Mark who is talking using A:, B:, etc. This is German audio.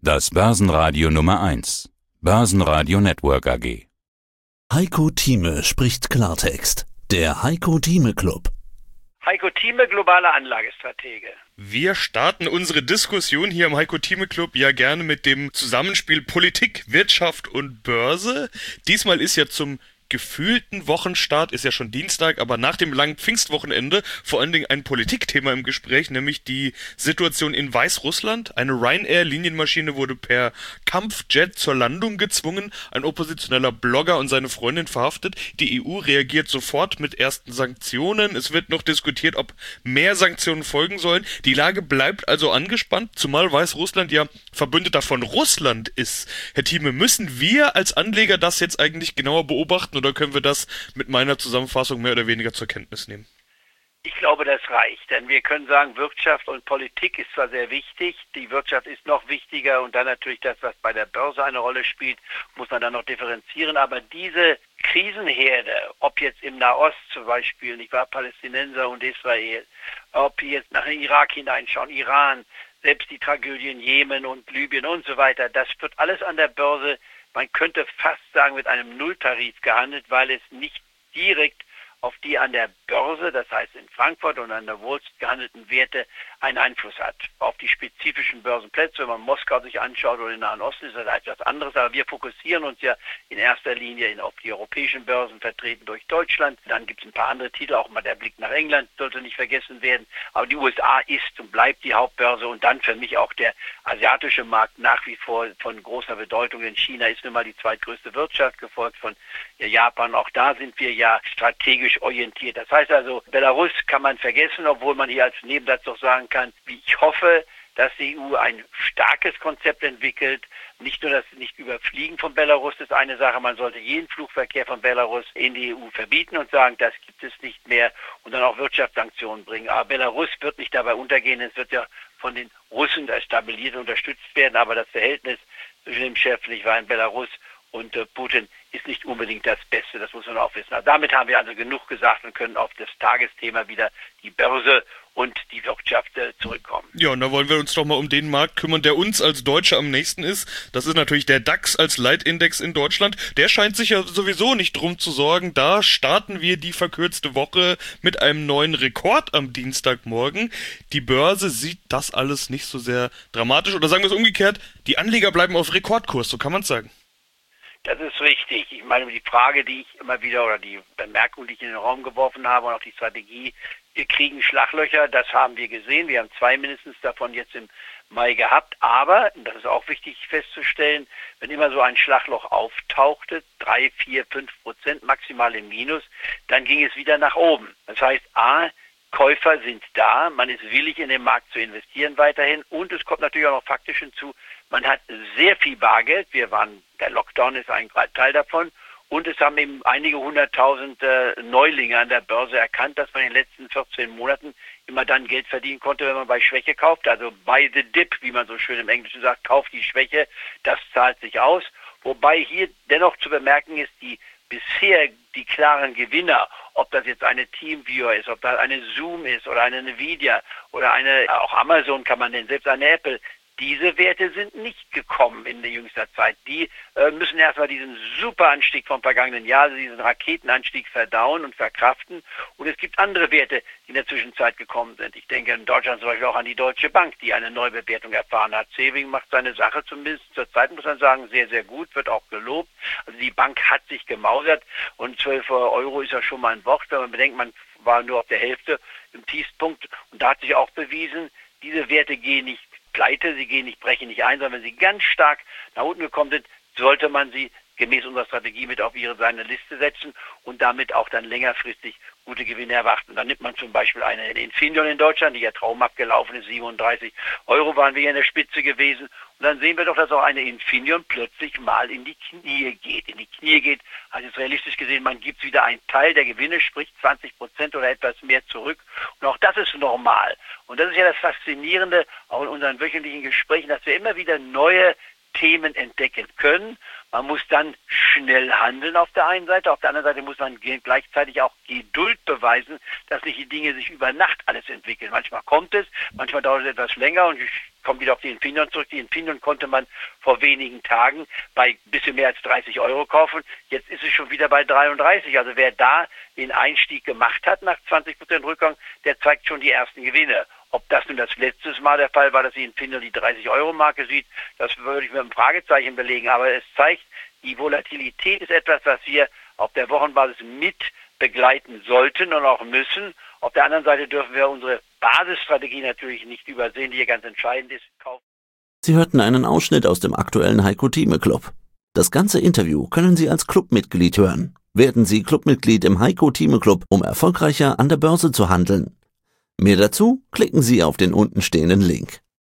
A: Das Börsenradio Nummer 1. Börsenradio Network AG.
B: Heiko Thieme spricht Klartext. Der Heiko Thieme Club.
C: Heiko Thieme, globaler Anlagestratege.
D: Wir starten unsere Diskussion hier im Heiko Thieme Club ja gerne mit dem Zusammenspiel Politik, Wirtschaft und Börse. Diesmal ist ja zum gefühlten Wochenstart, ist ja schon Dienstag, aber nach dem langen Pfingstwochenende vor allen Dingen ein Politikthema im Gespräch, nämlich die Situation in Weißrussland. Eine Ryanair-Linienmaschine wurde per Kampfjet zur Landung gezwungen, ein oppositioneller Blogger und seine Freundin verhaftet. Die EU reagiert sofort mit ersten Sanktionen. Es wird noch diskutiert, ob mehr Sanktionen folgen sollen. Die Lage bleibt also angespannt, zumal Weißrussland ja Verbündeter von Russland ist. Herr Thieme, müssen wir als Anleger das jetzt eigentlich genauer beobachten oder können wir das mit meiner Zusammenfassung mehr oder weniger zur Kenntnis nehmen?
C: Ich glaube, das reicht, denn wir können sagen, Wirtschaft und Politik ist zwar sehr wichtig, die Wirtschaft ist noch wichtiger und dann natürlich das, was bei der Börse eine Rolle spielt, muss man dann noch differenzieren, aber diese Krisenherde, ob jetzt im Nahost zum Beispiel, nicht wahr, Palästinenser und Israel, ob wir jetzt nach dem Irak hineinschauen, Iran, selbst die Tragödien Jemen und Libyen und so weiter, das wird alles an der Börse, man könnte fast sagen, mit einem Nulltarif gehandelt, weil es nicht direkt auf die an der Börse, das heißt in Frankfurt und an der Wall Street gehandelten Werte, einen Einfluss hat. Auf die spezifischen Börsenplätze, wenn man Moskau sich anschaut oder den Nahen Osten, ist das etwas anderes. Aber wir fokussieren uns ja in erster Linie auf die europäischen Börsen, vertreten durch Deutschland. Dann gibt es ein paar andere Titel, auch mal der Blick nach England sollte nicht vergessen werden. Aber die USA ist und bleibt die Hauptbörse und dann für mich auch der asiatische Markt nach wie vor von großer Bedeutung. Denn China ist nun mal die zweitgrößte Wirtschaft, gefolgt von Japan. Auch da sind wir ja strategisch orientiert. Das heißt also, Belarus kann man vergessen, obwohl man hier als Nebensatz doch sagen kann, wie ich hoffe, dass die EU ein starkes Konzept entwickelt. Nicht nur das Nicht-Überfliegen von Belarus ist eine Sache, man sollte jeden Flugverkehr von Belarus in die EU verbieten und sagen, das gibt es nicht mehr und dann auch Wirtschaftssanktionen bringen. Aber Belarus wird nicht dabei untergehen, es wird ja von den Russen stabilisiert und unterstützt werden, aber das Verhältnis zwischen dem Chef, nicht wahr, in Belarus und Putin ist nicht unbedingt das Beste, das muss man auch wissen. Also damit haben wir also genug gesagt und können auf das Tagesthema wieder die Börse und die Wirtschaft zurückkommen.
D: Ja, und da wollen wir uns doch mal um den Markt kümmern, der uns als Deutsche am nächsten ist. Das ist natürlich der DAX als Leitindex in Deutschland. Der scheint sich ja sowieso nicht drum zu sorgen. Da starten wir die verkürzte Woche mit einem neuen Rekord am Dienstagmorgen. Die Börse sieht das alles nicht so sehr dramatisch. Oder sagen wir es umgekehrt, die Anleger bleiben auf Rekordkurs, so kann man es sagen.
C: Das ist richtig. Ich meine, die Frage, die ich immer wieder, oder die Bemerkung, die ich in den Raum geworfen habe und auch die Strategie, wir kriegen Schlaglöcher, das haben wir gesehen. Wir haben 2 mindestens davon jetzt im Mai gehabt. Aber, und das ist auch wichtig festzustellen, wenn immer so ein Schlagloch auftauchte, 3, 4, 5% maximal im Minus, dann ging es wieder nach oben. Das heißt, Käufer sind da, man ist willig in den Markt zu investieren weiterhin und es kommt natürlich auch noch faktisch hinzu, man hat sehr viel Bargeld, der Lockdown ist ein Teil davon und es haben eben einige 100.000 Neulinge an der Börse erkannt, dass man in den letzten 14 Monaten immer dann Geld verdienen konnte, wenn man bei Schwäche kauft, also buy the dip, wie man so schön im Englischen sagt, kauft die Schwäche, das zahlt sich aus, wobei hier dennoch zu bemerken ist, bisher die klaren Gewinner, ob das jetzt eine TeamViewer ist, ob das eine Zoom ist oder eine Nvidia oder auch Amazon kann man nennen, selbst eine Apple, diese Werte sind nicht gekommen in der jüngster Zeit. Die müssen erstmal diesen super Anstieg vom vergangenen Jahr, also diesen Raketenanstieg verdauen und verkraften. Und es gibt andere Werte, die in der Zwischenzeit gekommen sind. Ich denke in Deutschland zum Beispiel auch an die Deutsche Bank, die eine Neubewertung erfahren hat. Saving macht seine Sache zumindest zur Zeit, muss man sagen, sehr, sehr gut, wird auch gelobt. Also die Bank hat sich gemausert und 12 Euro ist ja schon mal ein Wort, wenn man bedenkt, man war nur auf der Hälfte im Tiefpunkt. Und da hat sich auch bewiesen, diese Werte gehen nicht pleite, brechen nicht ein, sondern wenn sie ganz stark nach unten gekommen sind, sollte man sie gemäß unserer Strategie mit auf seine Liste setzen und damit auch dann längerfristig gute Gewinne erwarten. Dann nimmt man zum Beispiel eine Infineon in Deutschland, die ja traumhaft gelaufen ist, 37 Euro waren wir hier in der Spitze gewesen. Und dann sehen wir doch, dass auch eine Infineon plötzlich mal in die Knie geht. In die Knie geht, also jetzt realistisch gesehen, man gibt wieder einen Teil der Gewinne, sprich 20% oder etwas mehr zurück. Und auch das ist normal. Und das ist ja das Faszinierende, auch in unseren wöchentlichen Gesprächen, dass wir immer wieder neue Themen entdecken können. Man muss dann schnell handeln auf der einen Seite. Auf der anderen Seite muss man gleichzeitig auch Geduld beweisen, dass nicht die Dinge sich über Nacht alles entwickeln. Manchmal kommt es, manchmal dauert es etwas länger und ich komme wieder auf die Infineon zurück. Die Infineon konnte man vor wenigen Tagen bei ein bisschen mehr als 30 € kaufen. Jetzt ist es schon wieder bei 33. Also wer da den Einstieg gemacht hat nach 20% Rückgang, der zeigt schon die ersten Gewinne. Ob das nun das letztes Mal der Fall war, dass die Infineon die 30-€ Marke sieht, das würde ich mit einem Fragezeichen belegen. Aber es zeigt, die Volatilität ist etwas, was wir auf der Wochenbasis mit begleiten sollten und auch müssen. Auf der anderen Seite dürfen wir unsere Basisstrategie natürlich nicht übersehen, die hier ganz entscheidend ist.
B: Sie hörten einen Ausschnitt aus dem aktuellen Heiko Thieme Club. Das ganze Interview können Sie als Clubmitglied hören. Werden Sie Clubmitglied im Heiko Thieme Club, um erfolgreicher an der Börse zu handeln. Mehr dazu klicken Sie auf den untenstehenden Link.